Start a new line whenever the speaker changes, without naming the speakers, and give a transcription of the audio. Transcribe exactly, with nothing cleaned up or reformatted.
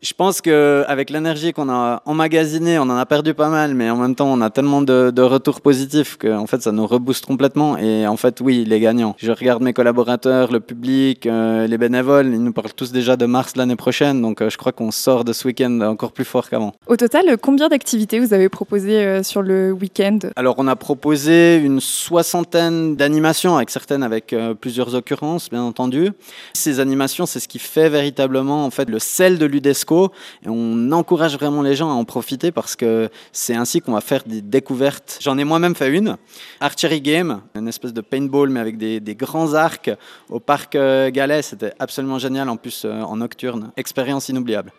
Je pense qu'avec l'énergie qu'on a emmagasinée, on en a perdu pas mal, mais en même temps, on a tellement de, de retours positifs que en fait, ça nous rebooste complètement. Et en fait, oui, les gagnants. Je regarde mes collaborateurs, le public, euh, les bénévoles, ils nous parlent tous déjà de mars l'année prochaine, donc euh, je crois qu'on sort de ce week-end encore plus fort qu'avant.
Au total, combien d'activités vous avez proposées euh, sur le week-end ?
Alors, on a proposé une soixantaine d'animations, avec certaines avec euh, plusieurs occurrences, bien entendu. Ces animations, c'est ce qui fait véritablement en fait le sel de l'UDESCO. Et on encourage vraiment les gens à en profiter parce que c'est ainsi qu'on va faire des découvertes. J'en ai moi-même fait une, Archery Game, une espèce de paintball mais avec des, des grands arcs au parc Galais. C'était absolument génial, en plus euh, en nocturne. Expérience inoubliable.